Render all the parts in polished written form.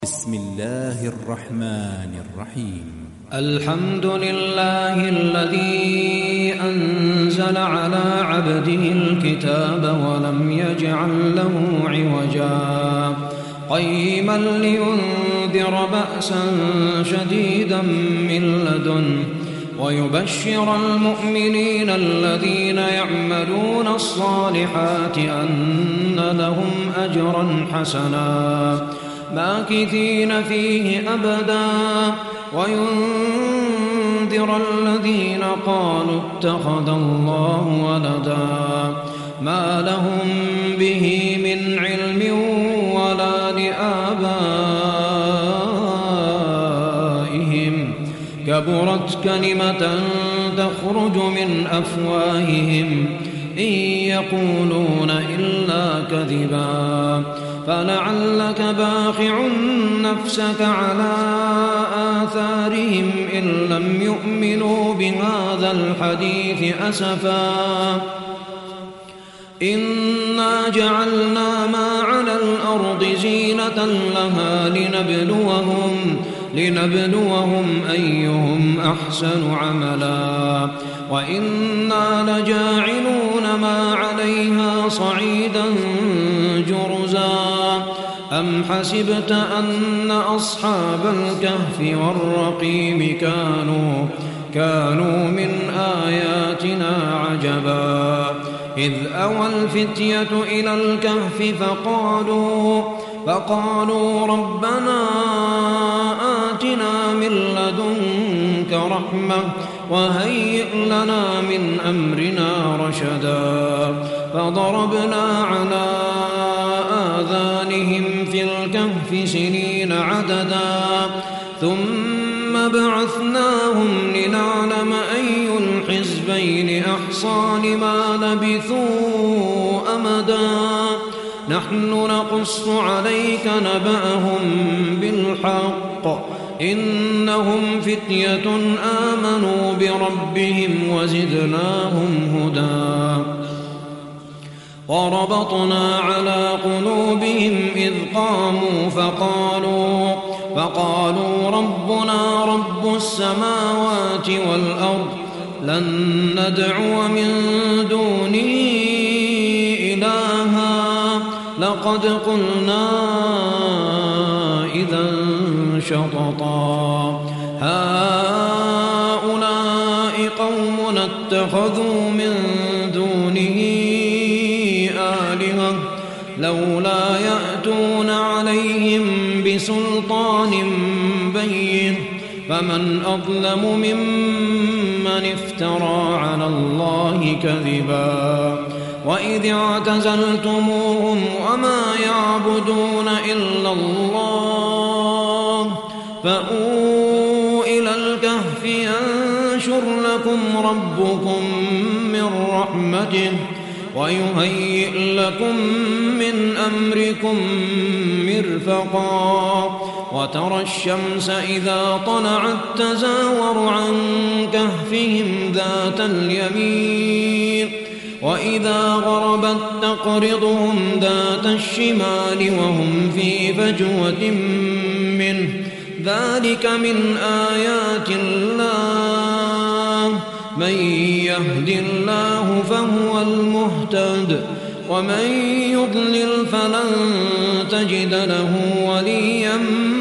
بسم الله الرحمن الرحيم. الحمد لله الذي أنزل على عبده الكتاب ولم يجعل له عوجا قيما لينذر بأسا شديدا من لدنه ويبشر المؤمنين الذين يعملون الصالحات أن لهم أجرا حسنا ماكثين فيه أبدا وينذر الذين قالوا اتخذ الله ولدا ما لهم به من علم ولا لآبائهم كبرت كلمة تخرج من أفواههم إن يقولون إلا كذبا فلعلك باخع نفسك على آثارهم إن لم يؤمنوا بهذا الحديث أسفا إنا جعلنا ما على الأرض زينة لها لنبلوهم أيهم أحسن عملا وإنا لجاعلون ما عليها صعيدا جرزا أم حسبت أن أصحاب الكهف والرقيم كانوا من آياتنا عجبا إذ أوى الفتية إلى الكهف فقالوا ربنا آتنا من لدنك رحمة وهيئ لنا من أمرنا رشدا فضربنا على آذانهم في الكهف سنين عددا ثم بعثناهم لنعلم أي الحزبين أحصى لما لبثوا أمدا نحن نقص عليك نبأهم بالحق إنهم فتية آمنوا بربهم وزدناهم هدى وربطنا على قلوبهم إذ قاموا فقالوا ربنا رب السماوات والأرض لن ندعو من دونه إلها لقد قلنا إذا شططا هؤلاء قومنا اتخذوا من دونه آلهة لولا يأتون عليهم بسلطان بين فمن أظلم ممن افترى على الله كذبا وإذ اعتزلتموهم وما يعبدون إلا الله فأووا إلى الكهف ينشر لكم ربكم من رحمته ويهيئ لكم من أمركم مرفقا وترى الشمس إذا طلعت تزاور عن كهفهم ذات اليمين وإذا غربت تقرضهم ذات الشمال وهم في فجوة منه ذلك من آيات الله من يهد الله فهو المهتد ومن يضلل فلن تجد له وليا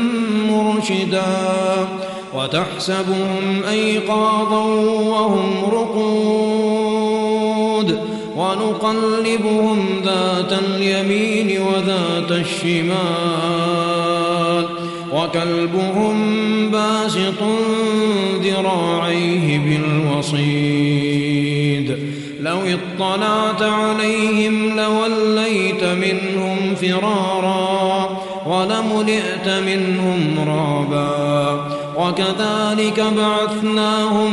مرشدا وتحسبهم أيقاظا وهم رقود ونقلبهم ذات اليمين وذات الشمال وكلبهم باسط ذراعيه بالوصيد لو اطلعت عليهم لوليت منهم فرارا ولملئت منهم رعبا وكذلك بعثناهم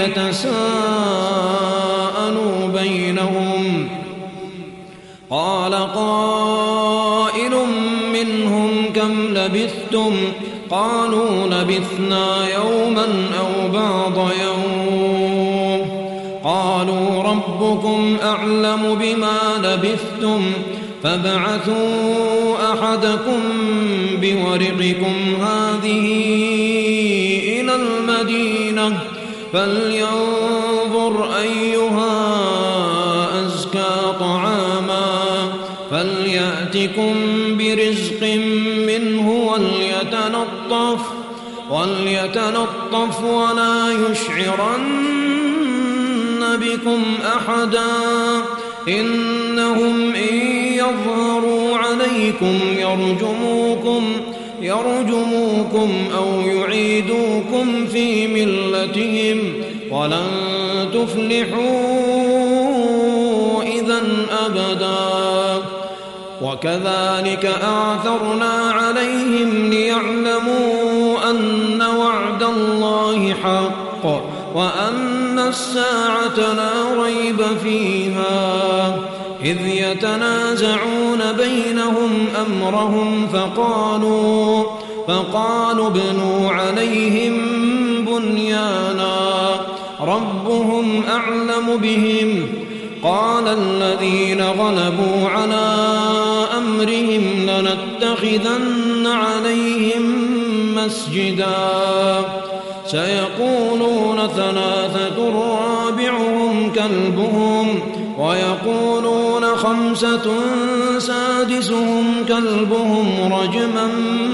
ليتساءلوا بينهم قال قائل منهم كم لبثتم قالوا لبثنا يوما أو بعض يوم قالوا ربكم أعلم بما لبثتم فابعثوا أحدكم بورقكم هذه إلى المدينة فلينظر أيها أزكى طعاما فليأتكم برزق منه وليتلطف ولا يشعرن بكم أحدا إنهم إن يظهروا عليكم يرجموكم أو يعيدوكم في ملتهم ولن تفلحوا إذا أبدا وكذلك أعثرنا عليهم ليعلموا أن وعد الله حق وأن الساعة لا ريب فيها إذ يتنازعون بينهم أمرهم فقالوا ابنوا عليهم بنيانا ربهم أعلم بهم قال الذين غلبوا على أمرهم لنتخذن عليهم مسجدا سيقولون ثلاثة رابعهم كلبهم ويقولون خمسة سادسهم كلبهم رجما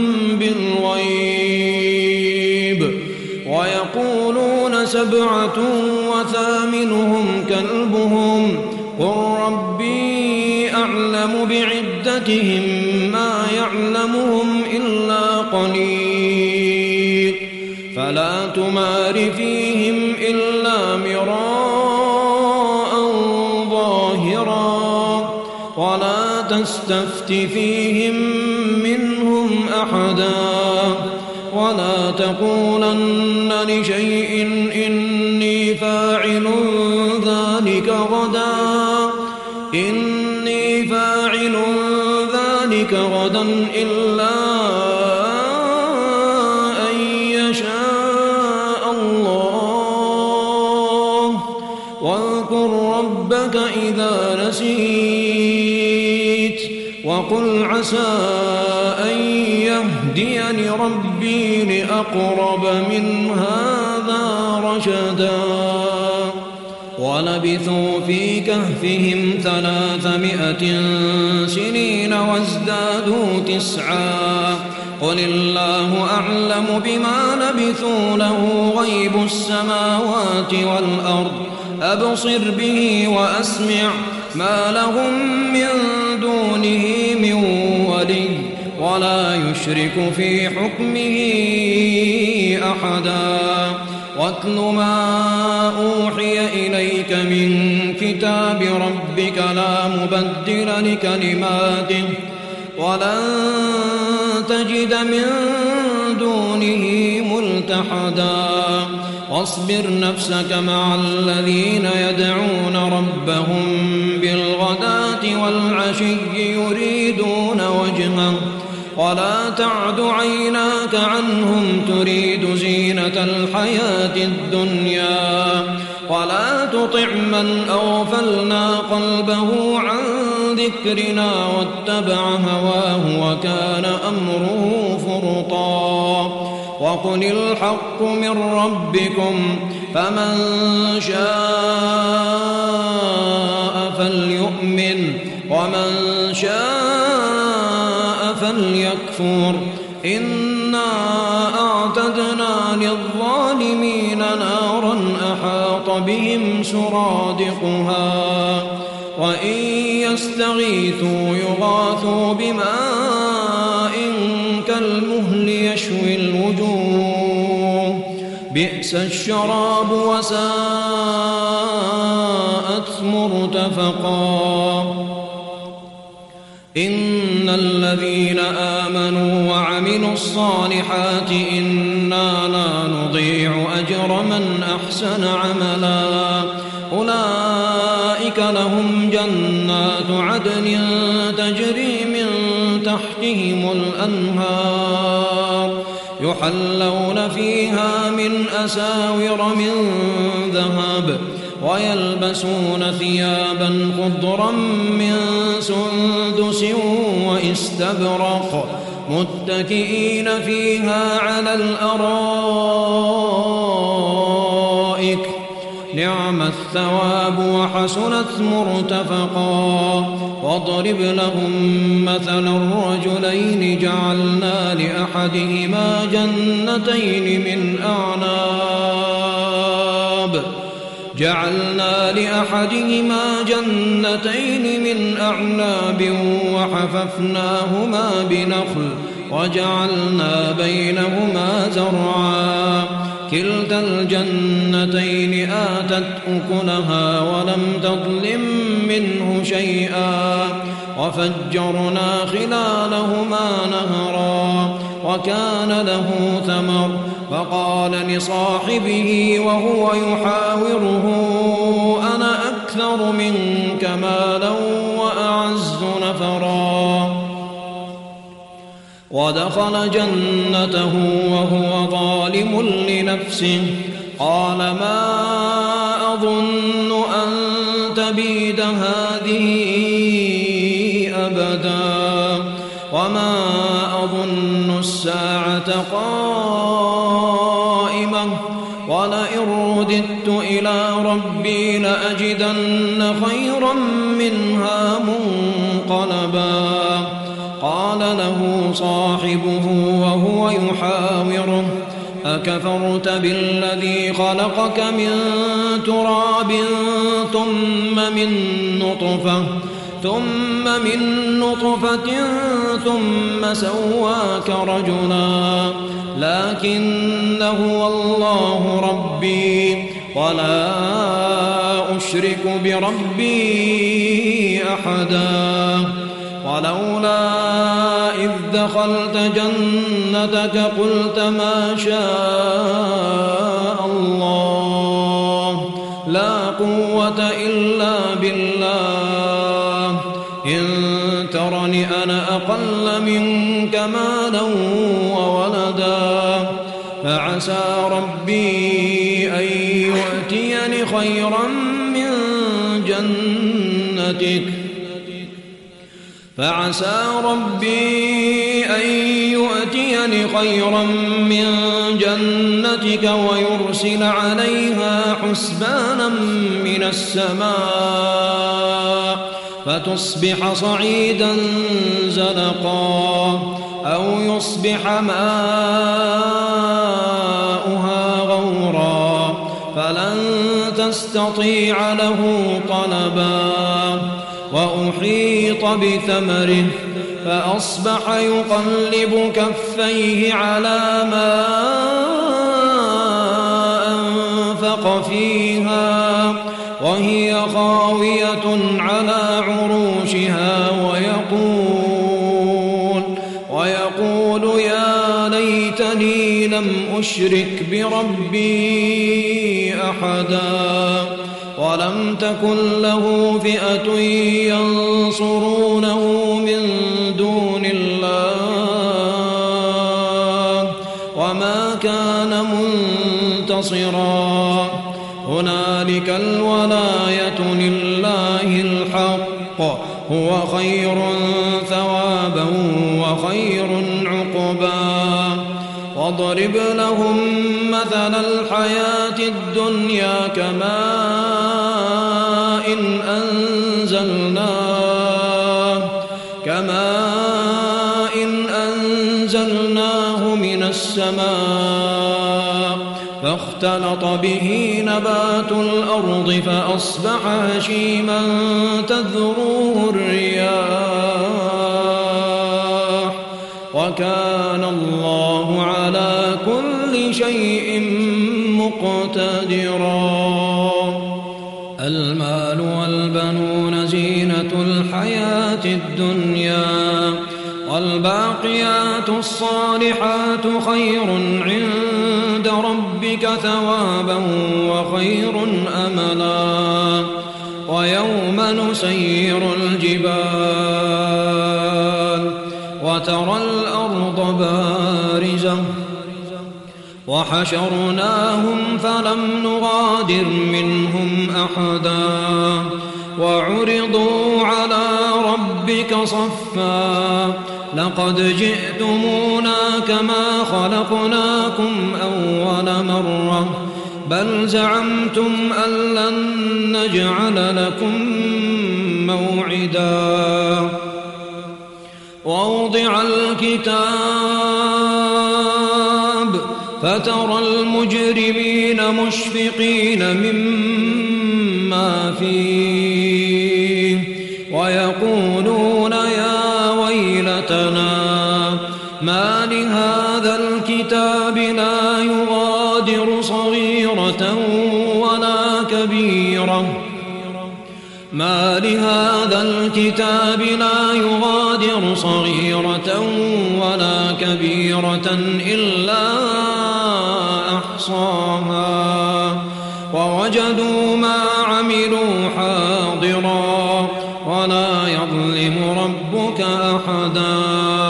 بالغيب ويقولون سبعة وثامنهم كلبهم قل ربي أعلم بعدتهم ما يعلمهم إلا قليل فلا تمار فيهم إلا مراء ظاهرا ولا تستفت فيهم منهم أحدا ولا تقولن لشيء إني فاعل ذلك غدا إلا أن يشاء الله واذكر ربك إذا نسيت وقل عسى أن يهديني ربي لأقرب من هذا رشدا ولبثوا في كهفهم 300 سنين وازدادوا 9 قل الله أعلم بما لبثوا له غيب السماوات والأرض أبصر به وأسمع ما لهم من دونه من ولي ولا يشرك في حكمه أحدا واتل ما أوحي إليك من كتاب ربك لا مبدل لكلماته ولن تجد من دونه ملتحدا واصبر نفسك مع الذين يدعون ربهم بالغداة والعشي يريدون وجهه ولا تعد عيناك عنهم تريد زينة الحياة الدنيا ولا تطع من أغفلنا قلبه عن ذكرنا واتبع هواه وكان أمره فرطا وقل الحق من ربكم فمن شاء فليؤمن ومن شاء فليكفر إنا أعتدنا للظالمين نارا أحاط بهم سرادقها وإن يستغيثوا يغاثوا بماء كالمهل يشوي الوجوه بئس الشراب وساءت مرتفقا إن الذين آمنوا وعملوا الصالحات إنا لا نضيع أجر من أحسن عملا أولئك لهم جنات عدن تجري من تحتهم الأنهار يحلون فيها من أساور من ذهب ويلبسون ثيابا خضرا من سندس واستبرق متكئين فيها على الأرائك نعم الثواب وحسنت مرتفقا واضرب لهم مثلا الرجلين جعلنا لأحدهما جنتين من أعناب وحففناهما بنخل وجعلنا بينهما زرعا كلتا الجنتين آتت أكلها ولم تظلم منه شيئا وفجرنا خلالهما نهرا وكان له ثمر فقال لصاحبه وهو يحاوره أنا أكثر منك مالا وأعز نفرا ودخل جنته وهو ظالم لنفسه قال ما أظن أن تبيد هذه أبدا وما أظن الساعة قائمة ولئن رددت إلى ربي لأجدن خيرا منها منقلبا قال له صاحبه وهو يحاوره أكفرت بالذي خلقك من تراب ثم من نطفة ثم سواك رجلا لكن هو الله ربي ولا أشرك بربي أحدا ولولا إذ دخلت جنتك قلت ما شاء الله لا قوة إلا بالله إن ترني أنا أقل منك مالا وولدا فعسى ربي أن يؤتيني خيرا من جنتك ويرسل عليها حسبانا من السماء فتصبح صعيدا زلقا أو يصبح ماؤها غورا فلن تستطيع له طلبا وأحيط بثمره فأصبح يقلب كفيه على ما أنفق فيها وهي خاوية على عروشها ويقول يا ليتني لم أشرك بربي أحدا ولم تكن له فئة ينصرونه من دون الله وما كان منتصرا هنالك الولاية لله الحق هو خير ثوابا وخير عقبا واضرب لهم مثل الحياة الدنيا كماء أنزلناه من السماء فاختلط به نبات الأرض فأصبح هشيما تذروه الرياح وكان الله على كل شيء مقتدرا المال والبنون زينة الحياة الدنيا والباقيات الصالحات خير عند ربك ثوابا وخير أملا ويوم نسير الجبال وترى الأرض وحشرناهم فلم نغادر منهم أحدا وعرضوا على ربك صفا لقد جئتمونا كما خلقناكم أول مرة بل زعمتم أن لن نجعل لكم موعدا ووضع الكتاب فترى المجرمين مشفقين مما فيه ويقولون يا ويلتنا ما لهذا الكتاب لا يغادر صغيرة ولا كبيرة ما لهذا الكتاب لا يغادر صغيرة ولا كبيرة إلا أحصاها ووجدوا ما عملوا حاضرا ولا يظلم ربك أحدا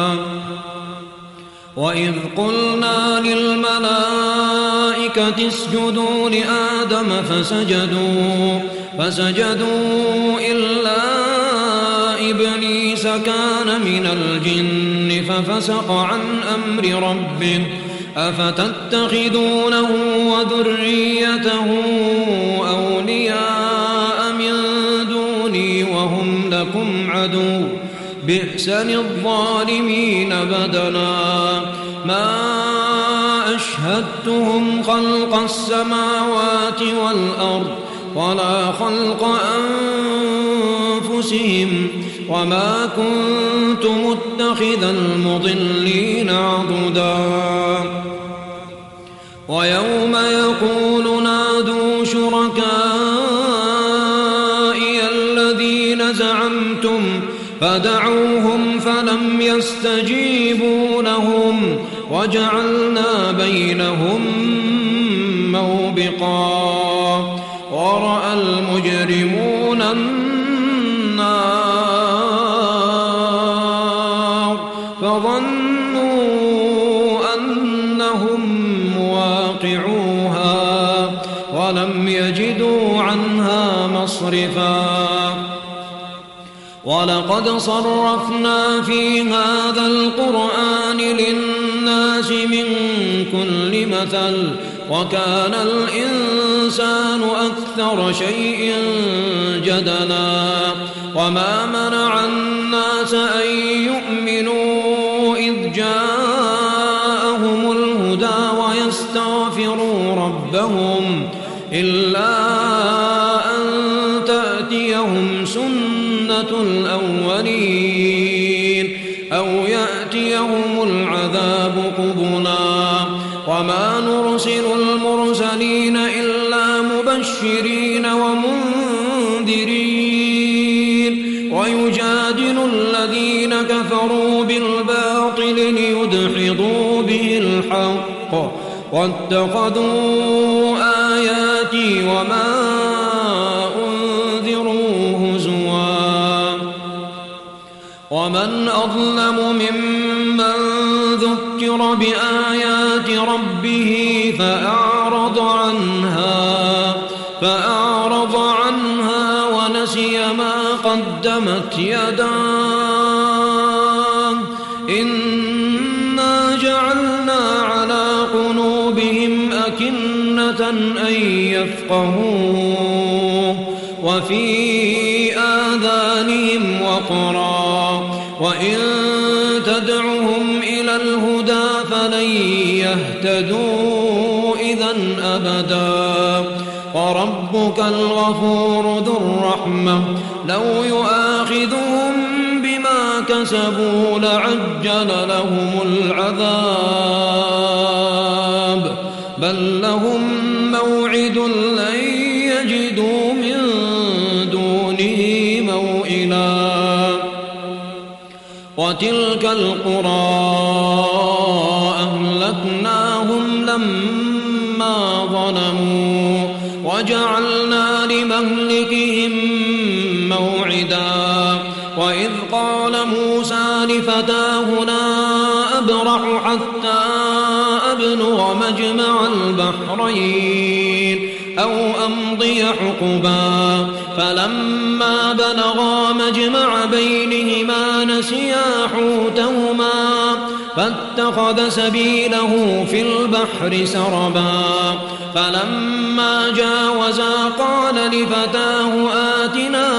وإذ قلنا للملائكة اسجدوا لآدم فسجدوا إلا إبليس كان من الجن ففسق عن أمر ربه أفتتخذونه وذريته أولياء من دوني وهم لكم عدو بئس للظالمين بدلا ما أشهدتهم خلق السماوات والأرض ولا خلق أنفسهم وما كنت متخذ المضلين عضدا ويوم يقول نادوا شركائي الذين زعمتم فدعوهم فلم يستجيبوا لهم وجعلنا بينهم موبقا ورأى المجرمون النار فظنوا أنهم مواقعوها ولم يجدوا عنها مصرفا ولقد صرفنا في هذا القرآن للناس من كل مثل وكان الإنسان أكثر شيء جدلا وما منع الناس أن يؤمنوا إذ جاءهم الهدى ويستغفروا ربهم إلا أن تأتيهم سنة الأولين أو يأتيهم العذاب قبلا وما نرسل المرسلين إلا مبشرين ومنذرين ويجادل الذين كفروا بالباطل ليدحضوا به الحق واتخذوا آياتي وما أنذروا هزوا ومن أظلم ممن ذكر بآيات ربه فأعرض عنها ونسي ما قدمت يداه إنا جعلنا على قلوبهم أكنة أن يفقهوه وفي آذانهم وقرا وإن تدعهم إلى الهدى فلن يهتدوا إذن أبدا وربك الغفور ذو الرحمة لو يؤاخذهم بما كسبوا لعجل لهم العذاب بل لهم موعد لن يجدوا من دونه موئلا وتلك القرى أهلكناهم لما ظلموا وجعلنا لمهلكهم موعدا وإذ قال موسى لفتاه لا أبرح حتى أبلغ مجمع البحرين أو أمضي حقبا فلما بلغا مجمع بينهما نسيا حوتهما فاتخذ سبيله في البحر سربا فلما جاوزا قال لفتاه آتنا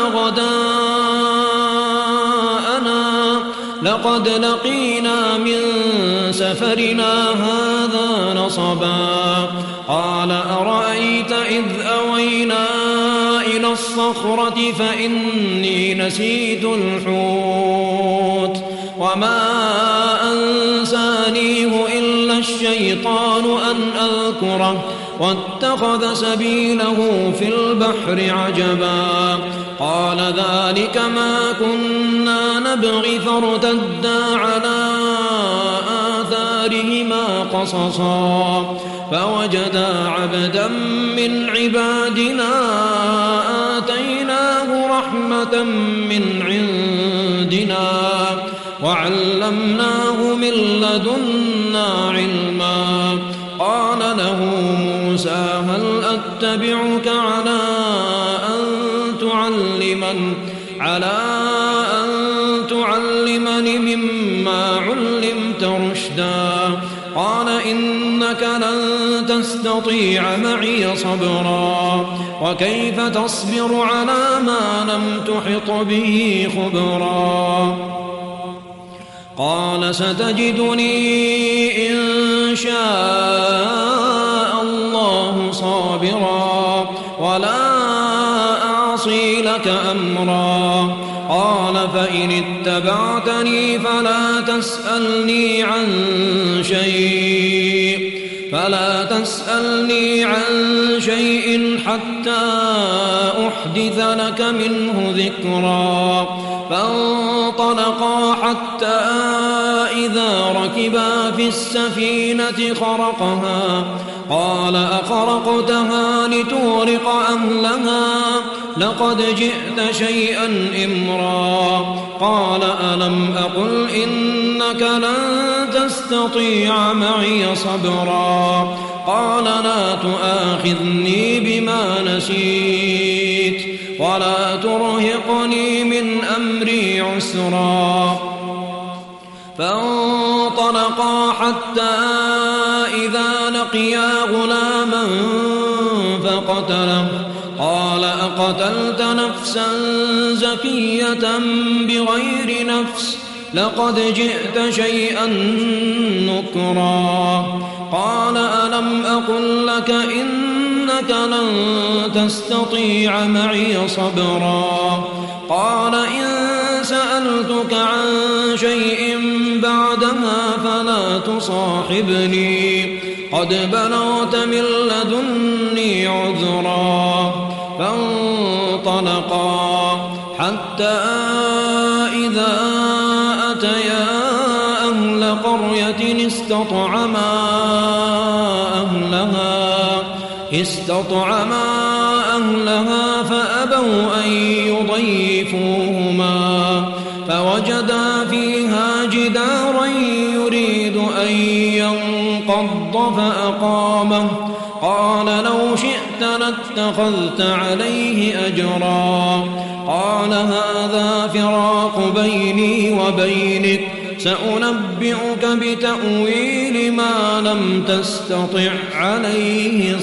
غداءنا لقد لقينا من سفرنا هذا نصبا قال أرأيت إذ أوينا إلى الصخرة فإني نسيت الحوت وما أنسانيه إلا الشيطان أن أذكره واتخذ سبيله في البحر عجبا قال ذلك ما كنا نبغي فارتدا على آثارهما قصصا فوجدا عبدا من عبادنا آتيناه رحمة من عندنا وعلمناه من لدنا علما قال له موسى هل أتبعك على أن تعلمني مما علمت رشدا قال إنك لن تستطيع معي صبرا وكيف تصبر على ما لم تحط به خبرا قال ستجدني إن شاء الله صابرا ولا أعصي لك أمرا قال فإن اتبعتني فلا تسألني عن شيء حتى أحدث لك منه ذكرا فانطلقا حتى إذا ركبا في السفينة خرقها قال أخرقتها لتغرق أهلها لقد جئت شيئا إمرا قال ألم أقل إنك لن تستطيع معي صبرا قال لا تؤاخذني بما نسيت ولا ترهقني من أمري عسرا فانطلقا حتى إذا لقيا غلاما فقتله قال أقتلت نفسا زكية بغير نفس لقد جئت شيئا نكرا قال ألم أقل لك إنك لن تستطيع معي صبرا قال إن سألتك عن شيء بعدها فلا تصاحبني قد بلغت من لدني عذرا فانطلقا حتى إذا أتيا أهل قرية استطعما أهلها فأبوا أن يضيفوهما فوجدا فيها جدارا يريد أن ينقض فأقامه قال لو شئت لاتخذت عليه أجرا قال هذا فراق بيني وبينك سأنبئك بتأويل ما لم تستطع عليه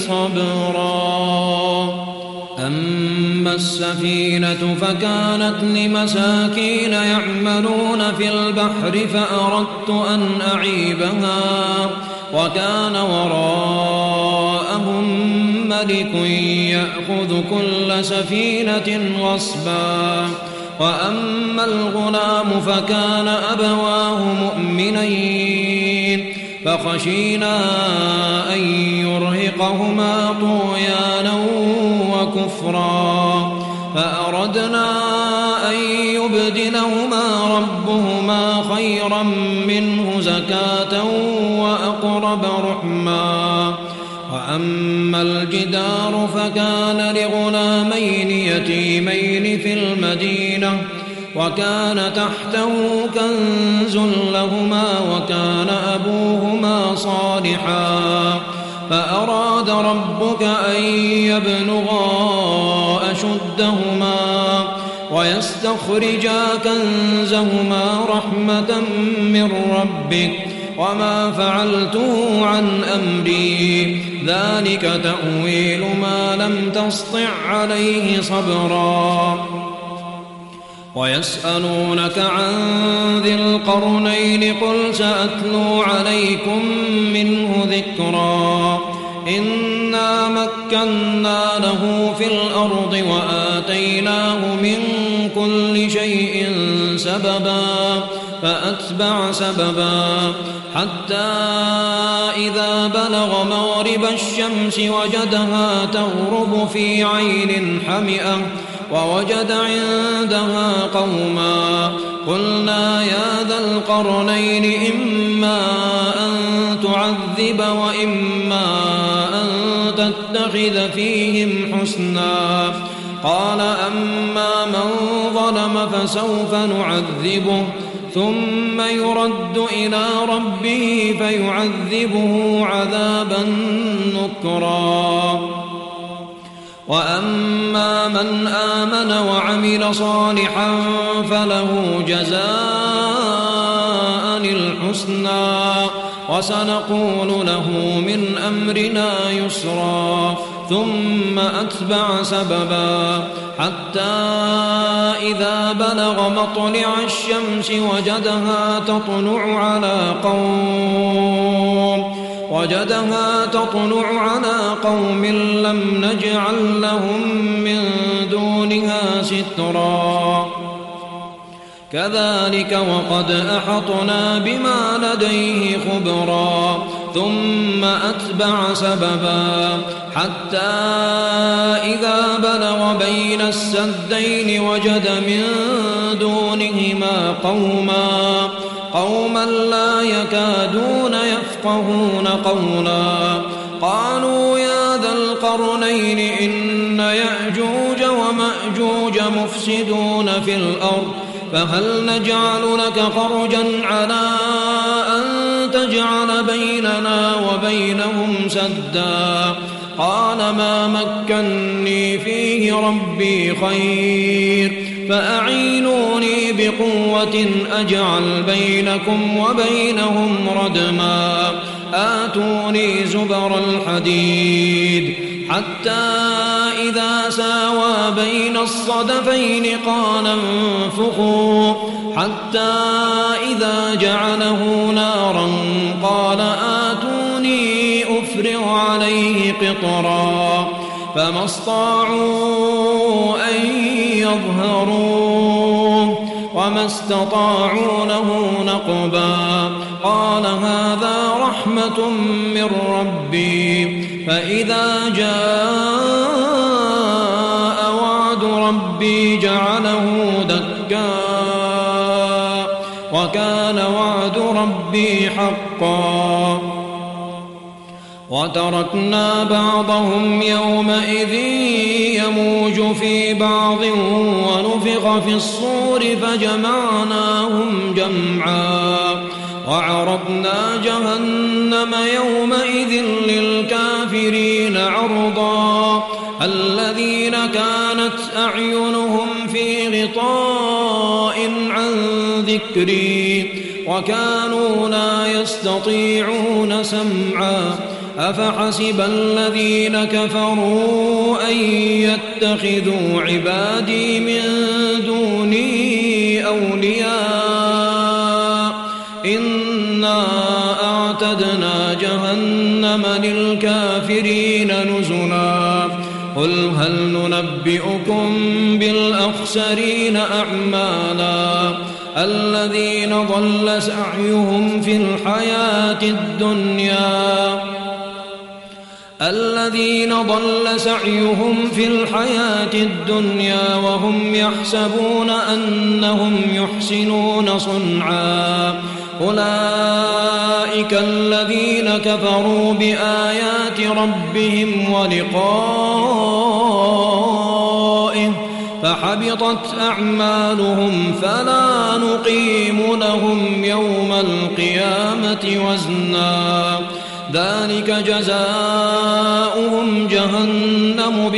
صبرا أما السفينة فكانت لمساكين يعملون في البحر فأردت أن أعيبها وكان وراءهم ملك يأخذ كل سفينة غصبا وأما الغلام فكان أبواه مؤمنين فخشينا أن يرهقهما طغيانا وكفرا فأردنا أن يبدلهما ربهما خيرا منه زكاة وأقرب رحما وأما الجدار فكان لغلامين يتيمين في المدينة وكان تحته كنز لهما وكان أبوهما صالحا فأراد ربك أن يبلغا أشدهما ويستخرجا كنزهما رحمة من ربك وما فعلته عن أمري ذلك تأويل ما لم تسطع عليه صبرا ويسألونك عن ذي القرنين قل سأتلو عليكم منه ذكرا إنا مكنا له في الأرض وآتيناه من كل شيء سببا فأتبع سببا حتى إذا بلغ مغرب الشمس وجدها تغرب في عين حمئة ووجد عندها قوما قلنا يا ذا القرنين إما أن تعذب وإما أن تتخذ فيهم حسنا قال أما من ظلم فسوف نعذبه ثم يرد إلى ربه فيعذبه عذابا نكرا وأما من آمن وعمل صالحا فله جزاء الحسنى وسنقول له من أمرنا يسرا ثم أتبع سببا حتى إذا بلغ مطلع الشمس وجدها تطلع على قوم لم نجعل لهم من دونها سترا كذلك وقد أحطنا بما لديه خبرا ثم أتبع سببا حتى إذا بلغ بين السدين وجد من دونهما قوما لا يكادون يفقهون قولا قالوا يا ذا القرنين إن يأجوج ومأجوج مفسدون في الأرض فهل نجعل لك خرجا على أن تجعل بيننا وبينهم سدا قال ما مكني فيه ربي خير فأعينوني بقوة أجعل بينكم وبينهم ردما آتوني زبر الحديد حتى إذا ساوى بين الصدفين قال انفخوا حتى إذا جعله نارا قال آتوني أفرغ عليه قطرا فما استطاعوا أن يظهروه وما استطاعوا له نقبا قال هذا رحمة من ربي فإذا جاء وعد ربي جعله دكا وكان وعد ربي حقا وتركنا بعضهم يومئذ يموج في بعض ونفخ في الصور فجمعناهم جمعا وعرضنا جهنم يومئذ للكافرين عرضا الذين كانت أعينهم في غطاء عن ذكري وكانوا لا يستطيعون سمعا أفحسب الذين كفروا أن يتخذوا عبادي من دوني أولياء إنا أعتدنا جهنم للكافرين نزلا قل هل ننبئكم بالأخسرين أعمالا الذين ضل سعيهم في الحياة الدنيا وهم يحسبون أنهم يحسنون صنعا أولئك الذين كفروا بآيات ربهم ولقائه فحبطت أعمالهم فلا نقيم لهم يوم القيامة وزنا ذلك جزاؤهم جهنم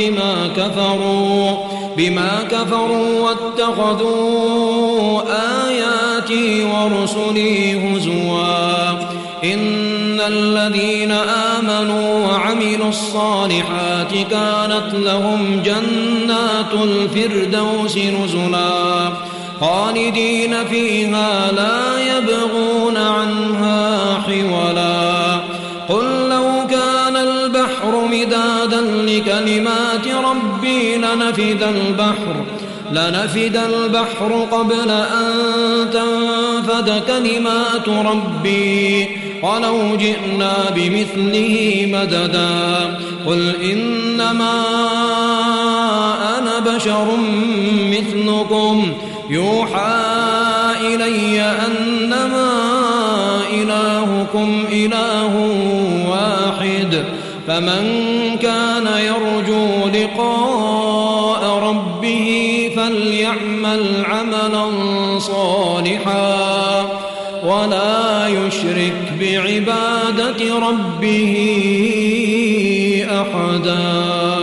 بما كفروا واتخذوا آياتي ورسلي هزوا إن الذين آمنوا وعملوا الصالحات كانت لهم جنات الفردوس نزلا خالدين فيها لا يبغون عنها حولا قل لو كان البحر مدادا لكلمات ربي لنفد البحر قبل أن تنفد كلمات ربي ولو جئنا بمثله مددا قل إنما أنا بشر مثلكم يوحى إلي أنما إلهكم إله واحد فمن كان يرجو لقاء ربه فليعمل عملا صالحا ولا يشرك بعبادة ربه أحدا.